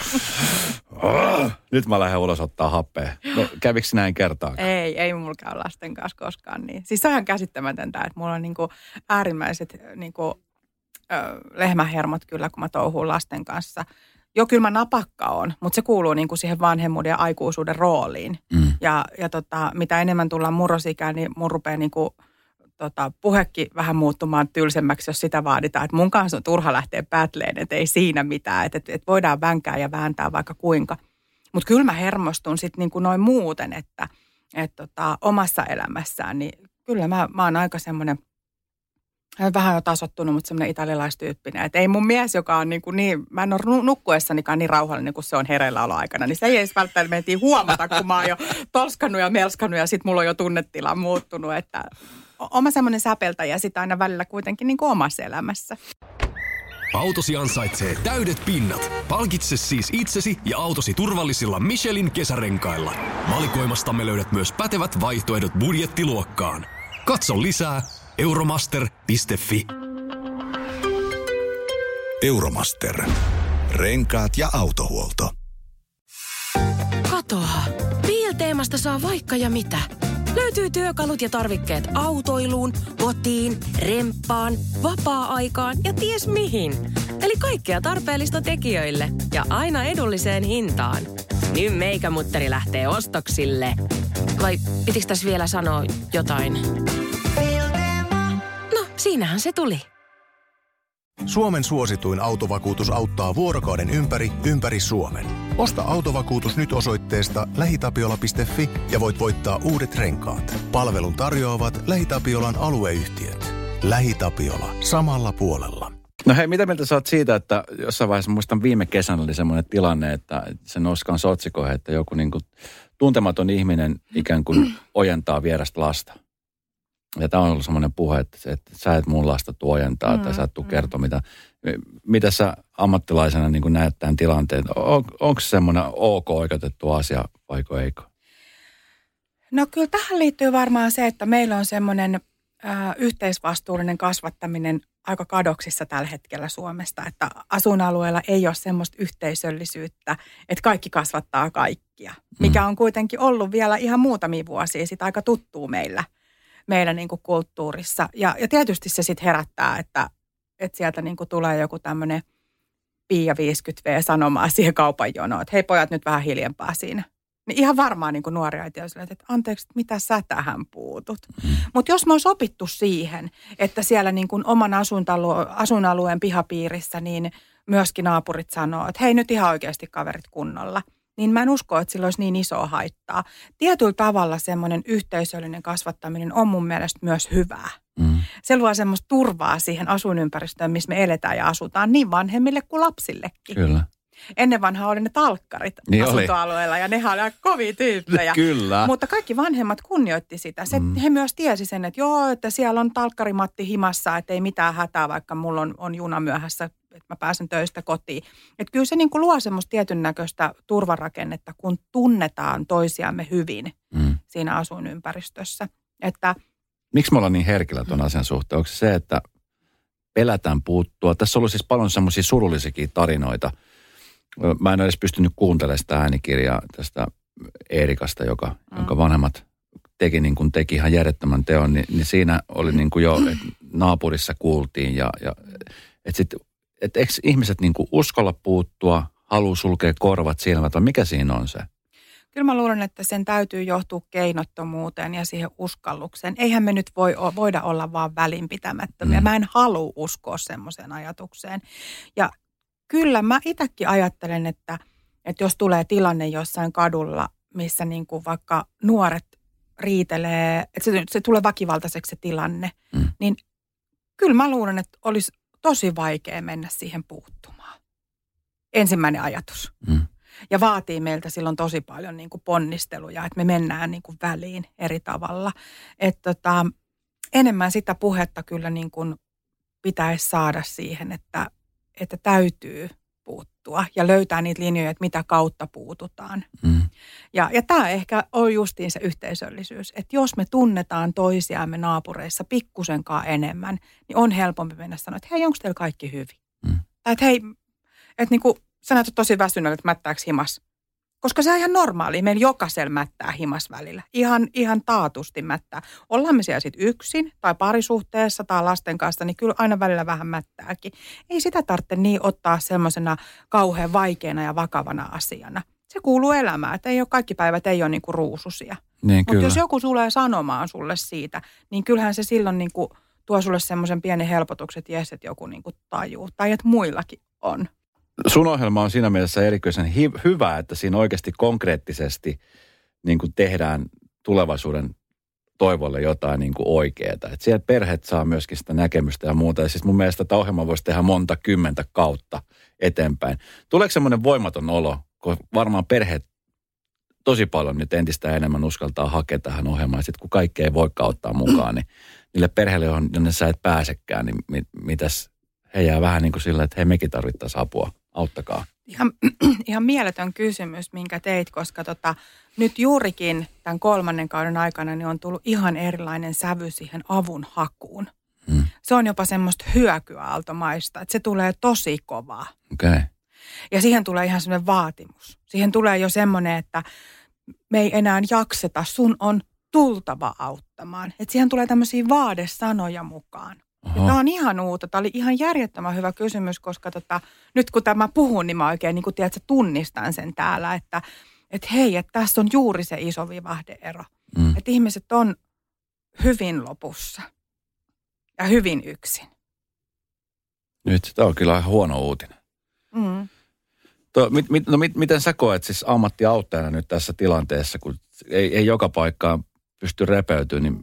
oh, nyt mä lähden ulos ottaa happea. No, kävikö näin kertaakaan? Ei, ei mulla käy lasten kanssa koskaan niin. Siis se on ihan käsittämätöntä, että mulla on niinku äärimmäiset niinku, ö, lehmähermot kyllä, kun mä touhuun lasten kanssa. Joo, kyllä mä napakka on, mutta se kuuluu niin kuin siihen vanhemmuuden ja aikuisuuden rooliin. Mm. Ja, ja tota, mitä enemmän tullaan murrosikään, niin mun rupeaa niin kuin, tota, puhekin vähän muuttumaan tylsemmäksi, jos sitä vaaditaan. Että mun kanssa on turha lähteä pätleen, että ei siinä mitään. Että et, et voidaan vänkää ja vääntää vaikka kuinka. Mutta kyllä mä hermostun sitten niin kuin noin muuten, että et, tota, omassa elämässään, niin kyllä mä, mä oon aika semmoinen, vähän jo tasottunut, mutta semmoinen italialaistyyppinen. Että ei mun mies, joka on niin, kuin niin mä en ole nukkuessanikaan niin rauhallinen kuin se on hereilläoloaikana, niin se ei edes välttämättä mentiin huomata, kun mä oon jo tolskannut ja melskannut ja sit mulla on jo tunnetila muuttunut. Että oma semmoinen säpeltäjä sitä aina välillä kuitenkin niin kuin omassa elämässä. Autosi ansaitsee täydet pinnat. Palkitse siis itsesi ja autosi turvallisilla Michelin kesärenkailla. Valikoimastamme löydät myös pätevät vaihtoehdot budjettiluokkaan. Katso lisää euromaster piste fi. Euromaster. Renkaat ja autohuolto. Katoa. Piilteemasta saa vaikka ja mitä. Löytyy työkalut ja tarvikkeet autoiluun, kotiin, remppaan, vapaa-aikaan ja ties mihin. Eli kaikkea tarpeellista tekijöille ja aina edulliseen hintaan. Nyt meikämutteri lähtee ostoksille. Vai pitikö tässä vielä sanoa jotain? No, siinähän se tuli. Suomen suosituin autovakuutus auttaa vuorokauden ympäri, ympäri Suomen. Osta autovakuutus nyt osoitteesta lähitapiola piste fi ja voit voittaa uudet renkaat. Palvelun tarjoavat LähiTapiolan alueyhtiöt. LähiTapiola. Samalla puolella. No hei, mitä mieltä sä oot siitä, että jossain vaiheessa, muistan viime kesänä oli semmoinen tilanne, että se nousi kanssa otsikoihin, että joku niin kuin tuntematon ihminen ikään kuin ojentaa vierasta lasta. Ja tämä on ollut semmoinen puhe, että, että sä et mun lasta tuojentaa mm, tai sä et tuu mm. kertoa, mitä, mitä sä ammattilaisena niin kuin näet tämän tilanteen. On, onko se semmoinen ok oikeutettu asia vaiko eikö? No kyllä tähän liittyy varmaan se, että meillä on semmoinen äh, yhteisvastuullinen kasvattaminen aika kadoksissa tällä hetkellä Suomesta, että asuinalueella ei ole semmoista yhteisöllisyyttä, että kaikki kasvattaa kaikkia, mikä on kuitenkin ollut vielä ihan muutamia vuosia sitten aika tuttuu meillä. meidän niin kuin kulttuurissa. Ja, ja tietysti se sitten herättää, että, että sieltä niin kuin tulee joku tämmöinen Pia viisikymmentä vuotias sanomaan siihen kaupan jonoon, että hei pojat nyt vähän hiljempaa siinä. Niin ihan varmaan niin kuin nuori äiti on silleen, että anteeksi, mitä sä tähän puutut. Mm. Mutta jos me olisi opittu siihen, että siellä niin kuin oman asuinalueen pihapiirissä niin myöskin naapurit sanoo, että hei nyt ihan oikeasti kaverit kunnolla. niin mä en usko, että sillä olisi niin isoa haittaa. Tietyllä tavalla semmoinen yhteisöllinen kasvattaminen on mun mielestä myös hyvää. Mm. Se luo semmoista turvaa siihen asuinympäristöön, missä me eletään ja asutaan niin vanhemmille kuin lapsillekin. Kyllä. Ennen vanhaa oli ne talkkarit niin asuntoalueella oli. Ja nehän oli aika kovia tyyppejä. Kyllä. Mutta kaikki vanhemmat kunnioitti sitä. Se, mm. He myös tiesi sen, että joo, että siellä on talkkarimatti himassa, että ei mitään hätää, vaikka mulla on, on juna myöhässä, että mä pääsen töistä kotiin. Että kyllä se niin kuin luo semmoista tietyn näköistä turvarakennetta, kun tunnetaan toisiamme hyvin mm. siinä asuinympäristössä. Että miksi me ollaan niin herkillä tuon asian suhteen? Onko se se, että pelätään puuttua? Tässä on ollut siis paljon semmoisia surullisiakin tarinoita. Mä en edes pystynyt kuuntelemaan sitä äänikirjaa tästä Eerikasta, joka, mm. jonka vanhemmat teki niin kuin teki ihan järjettömän teon. Niin, niin siinä oli niin kuin jo, että naapurissa kuultiin. Ja, ja, että sitten, että eikö ihmiset niin kuin uskalla puuttua, haluu sulkea korvat, silmät, vai mikä siinä on se? Kyllä mä luulen, että sen täytyy johtua keinottomuuteen ja siihen uskallukseen. Eihän me nyt voi, voida olla vaan välinpitämättömiä. Mm. Mä en halua uskoa semmoiseen ajatukseen. Ja kyllä mä itsekin ajattelen, että, että jos tulee tilanne jossain kadulla, missä niin kuin vaikka nuoret riitelee, että se, se tulee väkivaltaiseksi se tilanne, mm. niin kyllä mä luulen, että olisi tosi vaikea mennä siihen puuttumaan. Ensimmäinen ajatus. Mm. Ja vaatii meiltä silloin tosi paljon niin kuin ponnisteluja, että me mennään niin kuin väliin eri tavalla. Että tota, enemmän sitä puhetta kyllä niin kuin pitäisi saada siihen, että, että täytyy puuttua ja löytää niitä linjoja, että mitä kautta puututaan. Mm. Ja, ja tämä ehkä on justiin se yhteisöllisyys, että jos me tunnetaan toisiamme naapureissa pikkusenkaan enemmän, niin on helpompi mennä sanoa, että hei, onko teillä kaikki hyvin? Mm. Tai että hei, että niin kuin sä näytät tosi väsyneellä, että mättääkö himas. Koska se on ihan normaalia. Meillä jokaisella mättää himas välillä. Ihan, ihan taatusti mättää. Ollaan me siellä sitten yksin tai parisuhteessa tai lasten kanssa, niin kyllä aina välillä vähän mättääkin. Ei sitä tarvitse niin ottaa semmoisena kauhean vaikeana ja vakavana asiana. Se kuuluu elämään, että ei ole kaikki päivät ei ole niinku ruususia. Niin, mutta jos joku tulee sanomaan sulle siitä, niin kyllähän se silloin niinku tuo sulle semmoisen pienen helpotuksen, että jes, että joku niinku tajuu. Tai että muillakin on. Sun ohjelma on siinä mielessä erikoisen hi- hyvä, että siinä oikeasti konkreettisesti niin kuin tehdään tulevaisuuden toivolle jotain niin kuin oikeaa. Että siellä perheet saa myöskin sitä näkemystä ja muuta. Ja siis mun mielestä tätä ohjelmaa voisi tehdä monta kymmentä kautta eteenpäin. Tuleeko semmoinen voimaton olo, kun varmaan perheet tosi paljon nyt entistä enemmän uskaltaa hakea tähän ohjelmaan. Sitten kun kaikkea ei voikaan ottaa mukaan, niin niille perheille, jonne sä et pääsekään, niin mit, mitäs he jää vähän niin kuin sillä, että hei, mekin tarvittaisiin apua. Auttakaa. Ihan, ihan mieletön kysymys, minkä teit, koska tota, nyt juurikin tämän kolmannen kauden aikana niin on tullut ihan erilainen sävy siihen avun hakuun. Hmm. Se on jopa semmoista hyökyaaltomaista, että se tulee tosi kovaa. Okay. Ja siihen tulee ihan semmoinen vaatimus. Siihen tulee jo semmoinen, että me ei enää jakseta, sun on tultava auttamaan. Että siihen tulee tämmöisiä vaadesanoja mukaan. Tämä on ihan uutta. Tämä oli ihan järjettömän hyvä kysymys, koska tota, nyt kun tämä puhun, niin mä oikein niin kuin tiedät, tunnistan sen täällä, että et hei, että tässä on juuri se iso vivahde-ero. Mm. Että ihmiset on hyvin lopussa ja hyvin yksin. Nyt tämä on kyllä ihan huono uutinen. Mm. To, mit, mit, no mit, miten sä koet siis ammattiauttajana nyt tässä tilanteessa, kun ei, ei joka paikkaan pysty repeytymään, niin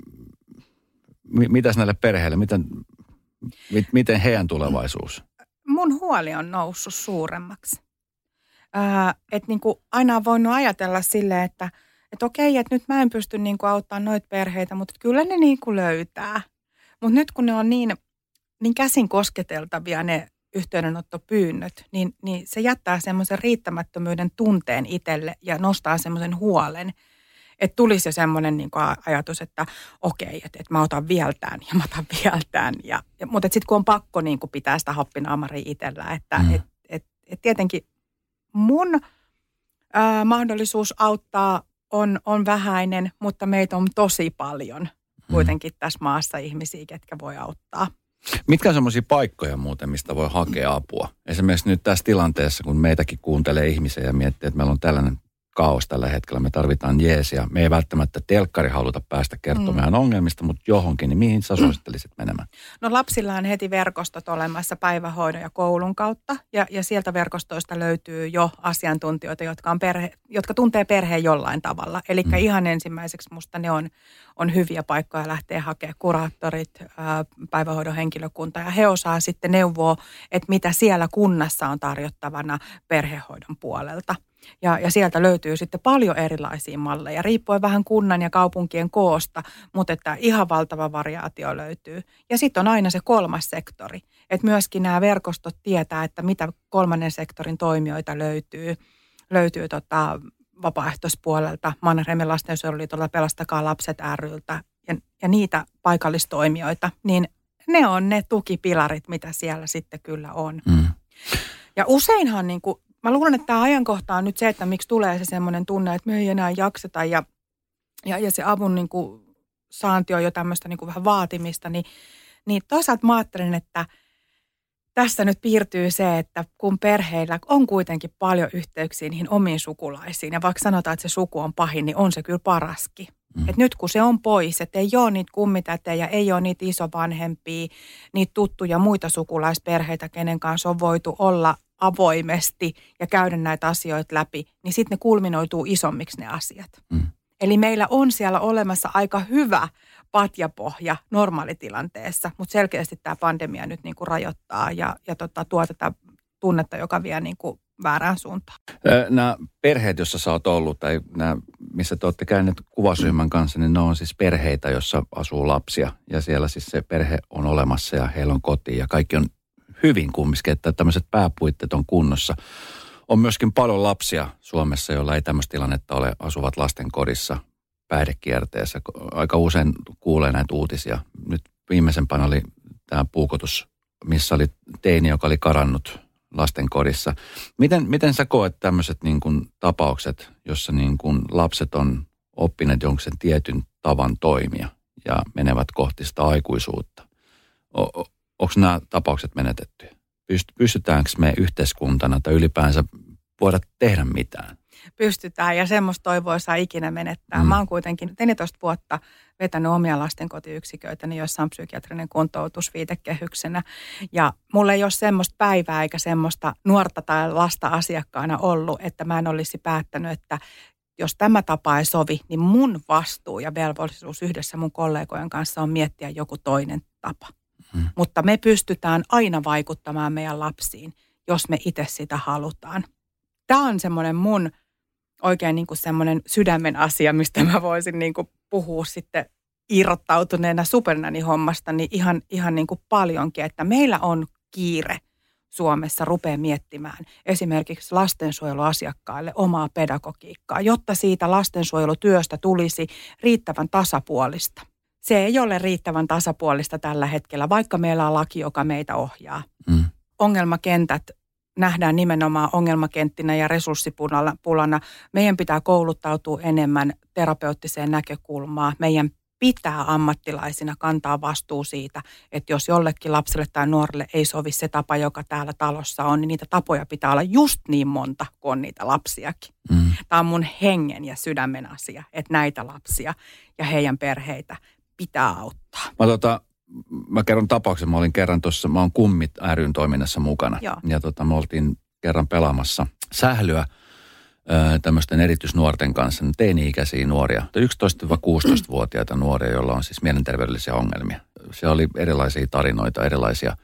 mitäs näille perheille, miten, mit, miten heidän tulevaisuus? Mun huoli on noussut suuremmaksi. Äh, että niinku aina on voinut ajatella silleen, että et okei, että nyt mä en pysty niinku auttamaan noita perheitä, mutta kyllä ne niinku löytää. Mutta nyt kun ne on niin, niin käsin kosketeltavia ne yhteydenottopyynnöt, niin, niin se jättää semmoisen riittämättömyyden tunteen itselle ja nostaa semmoisen huolen. Että tulisi jo semmoinen niin kuin ajatus, että okei, että, että mä otan vielä tämän ja mä otan vielä tämän. Ja, ja, mutta sitten kun on pakko niin kuin pitää sitä happinaamaria itsellä, että mm. et, et, et tietenkin mun ää, mahdollisuus auttaa on, on vähäinen, mutta meitä on tosi paljon kuitenkin tässä maassa ihmisiä, ketkä voi auttaa. Mitkä on semmoisia paikkoja muuten, mistä voi hakea apua? Esimerkiksi nyt tässä tilanteessa, kun meitäkin kuuntelee ihmisiä ja miettii, että meillä on tällainen kaos tällä hetkellä. Me tarvitaan jeesiä. Me ei välttämättä telkkari haluta päästä kertomaan meidän ongelmista, mutta johonkin. Niin mihin sä suosittelisit menemään? No lapsilla on heti verkostot olemassa päivähoidon ja koulun kautta. Ja, ja sieltä verkostoista löytyy jo asiantuntijoita, jotka, on perhe, jotka tuntee perheen jollain tavalla. Eli mm. ihan ensimmäiseksi musta ne on, on hyviä paikkoja lähteä hakemaan kuraattorit, ää, päivähoidon henkilökunta. Ja he osaa sitten neuvoa, että mitä siellä kunnassa on tarjottavana perhehoidon puolelta. Ja, ja sieltä löytyy sitten paljon erilaisia malleja, riippuen vähän kunnan ja kaupunkien koosta, mutta että ihan valtava variaatio löytyy. Ja sitten on aina se kolmas sektori, että myöskin nämä verkostot tietää, että mitä kolmannen sektorin toimijoita löytyy, löytyy tota vapaaehtoispuolelta, Mannerheimin lastensuojeluliitolta, Pelastakaa lapset ry:ltä ja, ja niitä paikallistoimijoita, niin ne on ne tukipilarit, mitä siellä sitten kyllä on. Mm. Ja useinhan niin kuin mä luulen, että tämä ajankohta on nyt se, että miksi tulee se semmoinen tunne, että me ei enää jakseta ja, ja, ja se avun niin kuin saanti on jo tämmöistä niin kuin vähän vaatimista. Niin, niin toisaalta mä ajattelen, että tässä nyt piirtyy se, että kun perheillä on kuitenkin paljon yhteyksiä niihin omiin sukulaisiin ja vaikka sanotaan, että se suku on pahin, niin on se kyllä paraskin. Mm. Et nyt kun se on pois, että ei ole niitä kummitätejä, ei ole niitä isovanhempia, niitä tuttuja muita sukulaisperheitä, kenen kanssa on voitu olla avoimesti ja käydä näitä asioita läpi, niin sitten ne kulminoituu isommiksi ne asiat. Mm. Eli meillä on siellä olemassa aika hyvä patjapohja normaalitilanteessa, mutta selkeästi tämä pandemia nyt niin kuin rajoittaa ja, ja tota, tuo tätä tunnetta, joka vie niin kuin väärään suuntaan. Nämä perheet, joissa sä oot ollut tai nämä, missä te olette käyneet kuvasryhmän kanssa, niin ne on siis perheitä, jossa asuu lapsia ja siellä siis se perhe on olemassa ja heillä on koti ja kaikki on hyvin kumminkin, että tämmöiset pääpuitteet on kunnossa. On myöskin paljon lapsia Suomessa, joilla ei tämmöistä tilannetta ole, asuvat lastenkodissa, päihdekierteessä. Aika usein kuulee näitä uutisia. Nyt viimeisempänä oli tämä puukotus, missä oli teini, joka oli karannut lastenkodissa. Miten, miten sä koet tämmöiset niin kuin tapaukset, jossa niin kuin lapset on oppineet jonkun sen tietyn tavan toimia ja menevät kohti sitä aikuisuutta? O- Onko nämä tapaukset menetetty? Pystytäänkö me yhteiskuntana tai ylipäänsä voida tehdä mitään? Pystytään ja semmoista toivoa saa ikinä menettää. Mm. Mä oon kuitenkin neljätoista vuotta vetänyt omia lastenkotiyksiköitäni, joissa on psykiatrinen kuntoutus viitekehyksenä. Ja mulla ei ole semmoista päivää eikä semmoista nuorta tai lasta asiakkaana ollut, että mä en olisi päättänyt, että jos tämä tapa ei sovi, niin mun vastuu ja velvollisuus yhdessä mun kollegojen kanssa on miettiä joku toinen tapa. Hmm. Mutta me pystytään aina vaikuttamaan meidän lapsiin, jos me itse sitä halutaan. Tämä on semmoinen mun oikein niin kuin semmoinen sydämen asia, mistä mä voisin niin kuin puhua sitten irrottautuneena supernäni-hommasta niin ihan, ihan niin kuin paljonkin, että meillä on kiire Suomessa rupeaa miettimään esimerkiksi lastensuojeluasiakkaille omaa pedagogiikkaa, jotta siitä lastensuojelutyöstä tulisi riittävän tasapuolista. Se ei ole riittävän tasapuolista tällä hetkellä, vaikka meillä on laki, joka meitä ohjaa. Mm. Ongelmakentät nähdään nimenomaan ongelmakenttinä ja resurssipulana. Meidän pitää kouluttautua enemmän terapeuttiseen näkökulmaan. Meidän pitää ammattilaisina kantaa vastuu siitä, että jos jollekin lapselle tai nuorelle ei sovi se tapa, joka täällä talossa on, niin niitä tapoja pitää olla just niin monta kuin on niitä lapsiakin. Mm. Tämä on mun hengen ja sydämen asia, että näitä lapsia ja heidän perheitä pitää auttaa. Mä, tota, mä kerron tapauksen. Mä olin kerran tuossa, mä oon Kummit ry:n toiminnassa mukana. Joo. Ja tota, me oltiin kerran pelaamassa sählyä tämmöisten erityisnuorten kanssa, teini-ikäisiä nuoria, yksitoista-kuusitoista-vuotiaita nuoria, joilla on siis mielenterveydellisiä ongelmia. Se oli erilaisia tarinoita, erilaisia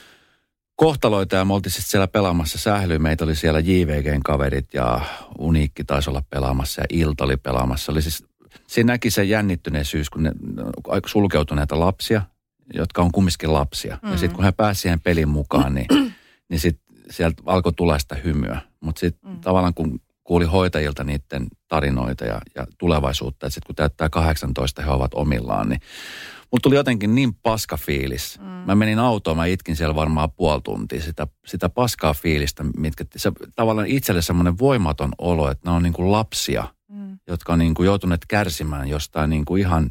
kohtaloita ja me oltiin sitten siellä pelaamassa sählyä. Meitä oli siellä J V G:n kaverit ja Uniikki taisi olla pelaamassa ja Ilta oli pelaamassa. Oli siis, siinä näki se jännittyneisyys, kun ne aika sulkeutuneita lapsia, jotka on kumminkin lapsia. Mm-hmm. Ja sitten kun he pääsivät siihen pelin mukaan, niin, niin sitten sieltä alkoi tulla sitä hymyä. Mutta sitten mm-hmm. tavallaan kun kuuli hoitajilta niiden tarinoita ja, ja tulevaisuutta, että sitten kun täyttää kahdeksantoista, he ovat omillaan, niin mulla tuli jotenkin niin paska fiilis. Mm. Mä menin autoon, mä itkin siellä varmaan puoli tuntia sitä, sitä paskaa fiilistä, mitkä se, tavallaan itselle semmoinen voimaton olo, että ne on niin kuin lapsia, mm. jotka on niin kuin joutuneet kärsimään jostain niin kuin ihan,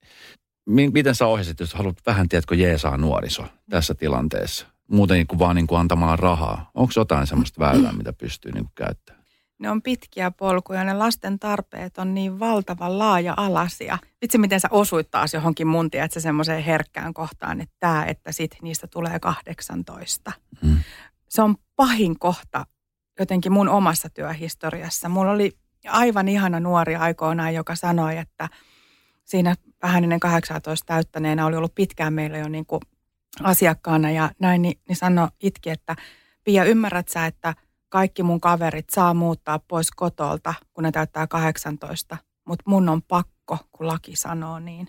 miten sä ohjasit, jos haluat vähän, tiedätkö, jeesaa nuorisoa tässä tilanteessa? Muuten niin kuin vaan niin kuin antamalla rahaa. Onko jotain semmoista väylää, mitä pystyy niin kuin käyttämään? Ne on pitkiä polkuja, ne lasten tarpeet on niin valtavan laaja-alaisia. Vitsi, miten sä osuit taas johonkin mun, tiedätkö, semmoiseen herkkään kohtaan, että tää, että sit niistä tulee kahdeksantoista. Mm. Se on pahin kohta jotenkin mun omassa työhistoriassa. Mulla oli aivan ihana nuori aikoinaan, joka sanoi, että siinä vähän ennen kahdeksantoista täyttäneenä oli ollut pitkään meillä jo niin kuin asiakkaana ja näin, niin, niin sanoi itki, että Pia, ymmärrät sä, että kaikki mun kaverit saa muuttaa pois kotolta, kun ne täyttää kahdeksantoista, mutta mun on pakko, kun laki sanoo niin.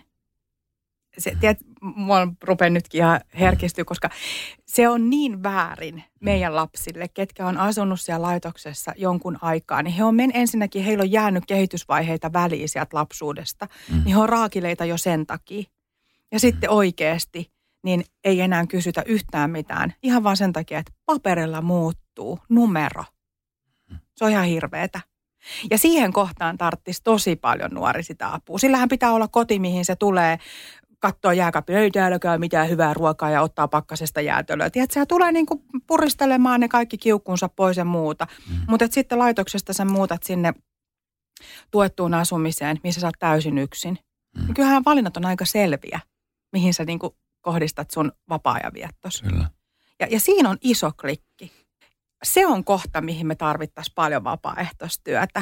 Se, tiedät, mua rupean nytkin ihan herkistyä, koska se on niin väärin meidän lapsille, ketkä on asunut siellä laitoksessa jonkun aikaa. Niin he on men, ensinnäkin, heillä on jäänyt kehitysvaiheita väliin sieltä lapsuudesta. Mm. Niin he on raakileita jo sen takia. Ja sitten oikeasti, niin ei enää kysytä yhtään mitään. Ihan vaan sen takia, että paperilla muuttuu numero. Se on ihan hirveetä. Ja siihen kohtaan tarvitsisi tosi paljon nuori sitä apua. Sillähän pitää olla koti, mihin se tulee, katsoo jääkaapin, ei täällä käy mitään hyvää ruokaa ja ottaa pakkasesta jäätölöä. Tiedätkö, se tulee niinku puristelemaan ne kaikki kiukkunsa pois ja muuta. Mm. Mutta sitten laitoksesta sä muutat sinne tuettuun asumiseen, missä sä oot täysin yksin. Mm. Kyllähän valinnat on aika selviä, mihin sä niinku kohdistat sun vapaa-ajan viettos. Kyllä. Ja, ja siinä on iso klikki. Se on kohta, mihin me tarvittaisiin paljon vapaaehtoistyötä.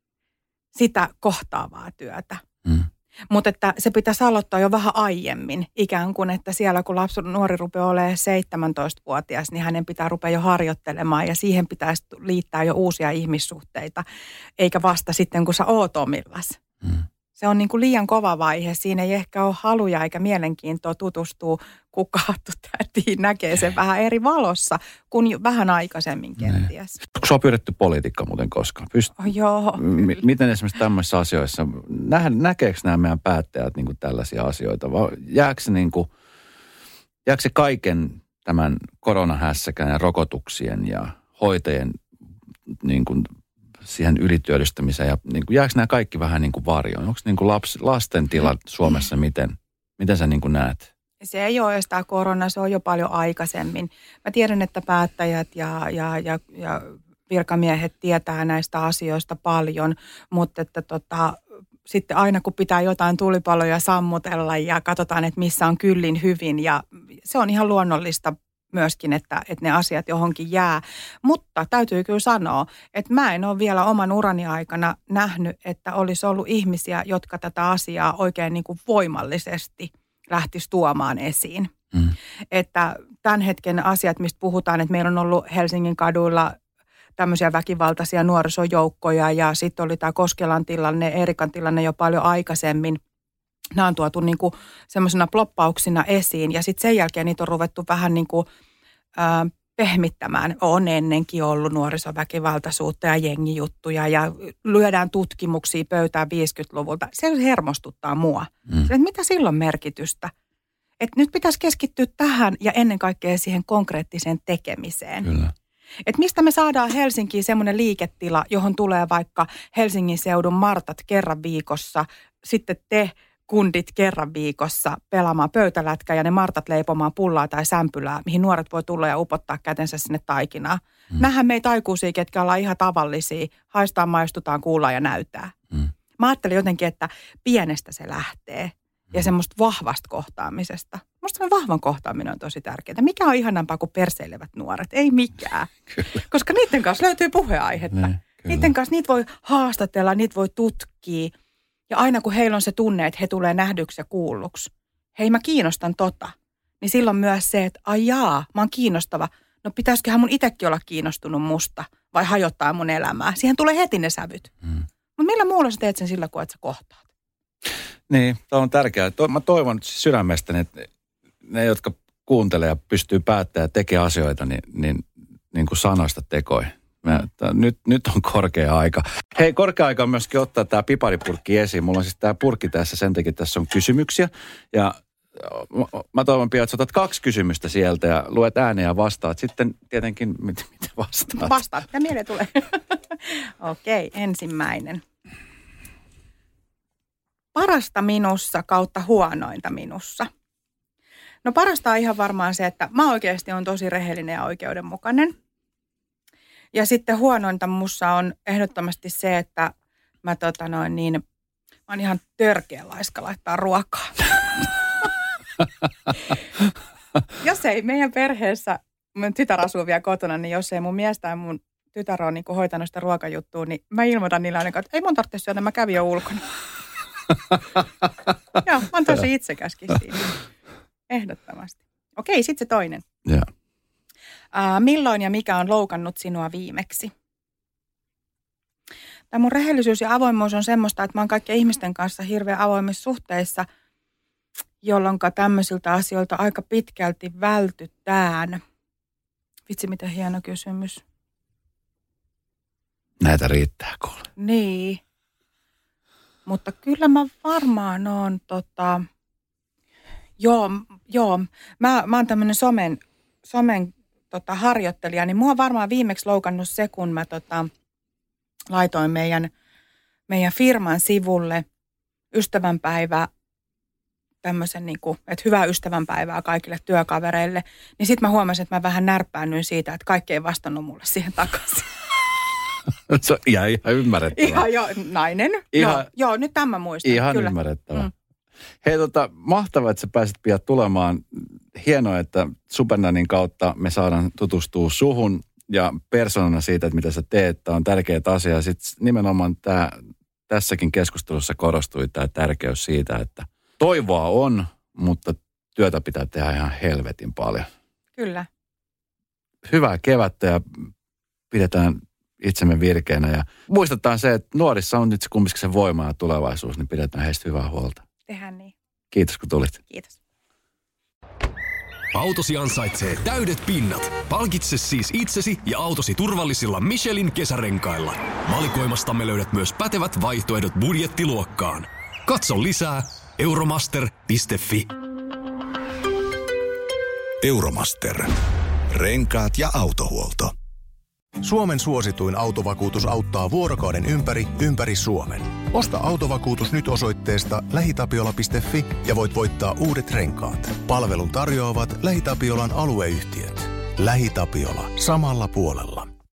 Sitä kohtaavaa työtä. Mm. Mutta että se pitäisi aloittaa jo vähän aiemmin. Ikään kuin, että siellä kun lapsi nuori rupeaa olemaan seitsemäntoistavuotias, niin hänen pitää rupea jo harjoittelemaan. Ja siihen pitäisi liittää jo uusia ihmissuhteita. Eikä vasta sitten, kun sä oot omillas. Mm. Se on niin kuin liian kova vaihe. Siinä ei ehkä ole haluja eikä mielenkiintoa tutustua, kun kaattu tätiin näkee sen vähän eri valossa kuin vähän aikaisemmin kenties. Onko sua pyydetty politiikka muuten koskaan? Pyst- oh, joo. M- miten esimerkiksi tämmöisissä asioissa, nä- näkeekö nämä meidän päättäjät niin kuin tällaisia asioita? Vai jääkö se, niin kuin, jääkö se kaiken tämän koronahässäkään ja rokotuksien ja hoitajien niin kuin siihen ylityöllistämiseen ja niin kuin, jääkö nämä kaikki vähän niin kuin varjoon? Onko niin kuin laps, lasten tila Suomessa miten, miten sä niin kuin näet? Se ei ole edes tämä korona, se on jo paljon aikaisemmin. Mä tiedän, että päättäjät ja, ja, ja, ja virkamiehet tietää näistä asioista paljon, mutta että tota, sitten aina kun pitää jotain tulipaloja sammutella ja katsotaan, että missä on kyllin hyvin ja se on ihan luonnollista myöskin, että, että ne asiat johonkin jää. Mutta täytyy kyllä sanoa, että mä en ole vielä oman urani aikana nähnyt, että olisi ollut ihmisiä, jotka tätä asiaa oikein niin kuin voimallisesti lähtisi tuomaan esiin. Mm. Että tämän hetken asiat, mistä puhutaan, että meillä on ollut Helsingin kaduilla tämmöisiä väkivaltaisia nuorisojoukkoja ja sitten oli tämä Koskelan tilanne, Eerikan tilanne jo paljon aikaisemmin. Nämä on tuotu niin kuin semmoisena ploppauksina esiin ja sitten sen jälkeen niitä on ruvettu vähän niin kuin äh, pehmittämään. On ennenkin ollut nuorisoväkivaltaisuutta ja jengijuttuja ja lyödään tutkimuksia pöytään viisikymmentäluvulta. Se hermostuttaa mua. Mm. Se, että mitä silloin merkitystä? Että nyt pitäisi keskittyä tähän ja ennen kaikkea siihen konkreettiseen tekemiseen. Kyllä. Että mistä me saadaan Helsinkiin semmoinen liiketila, johon tulee vaikka Helsingin seudun Martat kerran viikossa, sitten te kundit kerran viikossa pelaamaan pöytälätkää ja ne Martat leipomaan pullaa tai sämpylää, mihin nuoret voi tulla ja upottaa kätensä sinne taikinaan. Mm. Nähdään meitä aikuisia, ketkä ollaan ihan tavallisia, haistaan, maistutaan, kuullaan ja näytää. Mm. Mä ajattelin jotenkin, että pienestä se lähtee ja semmoista vahvasta kohtaamisesta. Musta semmoinen vahvan kohtaaminen on tosi tärkeää. Mikä on ihanampaa kuin perseilevät nuoret? Ei mikään. Koska niiden kanssa löytyy puheaihetta. Ne, niiden kanssa niitä voi haastatella, niitä voi tutkia. Ja aina kun heillä on se tunne, että he tulee nähdyksi ja kuulluksi. Hei, mä kiinnostan tota. Niin silloin myös se, että ai jaa, mä oon kiinnostava. No pitäisiköhän mun itsekin olla kiinnostunut musta vai hajottaa mun elämää. Siihen tulee heti ne sävyt. Hmm. Mutta millä muulla sä teet sen sillä, kun et sä kohtaat? Niin, tämä on tärkeää. Mä toivon sydämestäni, että ne, jotka kuuntelee ja pystyy päättämään ja tekee asioita, niin, niin, niin kuin sanoista tekoihin. Mä, tää, nyt, nyt on korkea aika. Hei, korkea aika on myöskin ottaa tämä piparipurkki esiin. Mulla on siis tämä purkki tässä, sen takia tässä on kysymyksiä. Ja mä, mä toivon pian, että otat kaksi kysymystä sieltä ja luet ääneen ja vastaat. Sitten tietenkin, miten mit vastaat? Vastaat, mitä mieleen tulee. Okei, okay, ensimmäinen. Parasta minussa kautta huonointa minussa. No parasta on ihan varmaan se, että mä oikeasti on tosi rehellinen ja oikeudenmukainen. Ja sitten huonointa mussa on ehdottomasti se, että mä tota noin niin, mä oon ihan törkeä laiska laittaa ruokaa. Jos ei meidän perheessä, mun tytär asuu vielä kotona, niin jos ei mun mies tai mun tytär on niin kuin hoitanut sitä ruokajuttua, niin mä ilmoitan niillä aina, että ei mun tarvitse syödä, mä kävin jo ulkona. Joo, mä oon tosi itsekäskin siinä. Ehdottomasti. Okei, sitten se toinen. Yeah. Uh, milloin ja mikä on loukannut sinua viimeksi? Tämä mun rehellisyys ja avoimuus on semmoista, että mä oon kaikkien ihmisten kanssa hirveän avoimissa suhteissa, jolloin tämmöisiltä asioilta aika pitkälti vältytään. Vitsi, miten hieno kysymys. Näitä riittää kuule. Niin. Mutta kyllä mä varmaan oon tota... Joo, joo. Mä, mä oon tämmönen somen, somen tota, harjoittelija, niin mua on varmaan viimeksi loukannut se, kun mä tota, laitoin meidän, meidän firman sivulle ystävänpäivää, tämmöisen niin kuin, että hyvää ystävänpäivää kaikille työkavereille. Niin sit mä huomasin, että mä vähän närppäännyin siitä, että kaikki ei vastannut mulle siihen takaisin. Se on ihan, ihan ymmärrettävää. Ihan jo, nainen. Ihan, joo, joo, nyt tämä muistan. Ihan kyllä. ymmärrettävää. Mm. Mm. Hei, tota, mahtavaa, että sä pääsit pian tulemaan. Hienoa, että Supernanin kautta me saadaan tutustua suhun ja persoonana siitä, että mitä sä teet. Tämä on tärkeä asia. Sitten nimenomaan tää, tässäkin keskustelussa korostui tämä tärkeys siitä, että toivoa on, mutta työtä pitää tehdä ihan helvetin paljon. Kyllä. Hyvää kevättä ja pidetään itsemme virkeänä ja muistetaan se, että nuorissa on nyt kumminkin se voima ja tulevaisuus, niin pidetään heistä hyvää huolta. Tehdään niin. Kiitos kun tulit. Kiitos. Autosi ansaitsee täydet pinnat. Palkitse siis itsesi ja autosi turvallisilla Michelin kesärenkailla. Valikoimastamme löydät myös pätevät vaihtoehdot budjettiluokkaan. Katso lisää euromaster piste fi. Euromaster. Renkaat ja autohuolto. Suomen suosituin autovakuutus auttaa vuorokauden ympäri, ympäri Suomen. Osta autovakuutus nyt osoitteesta lähitapiola piste fi ja voit voittaa uudet renkaat. Palvelun tarjoavat LähiTapiolan alueyhtiöt. LähiTapiola. Samalla puolella.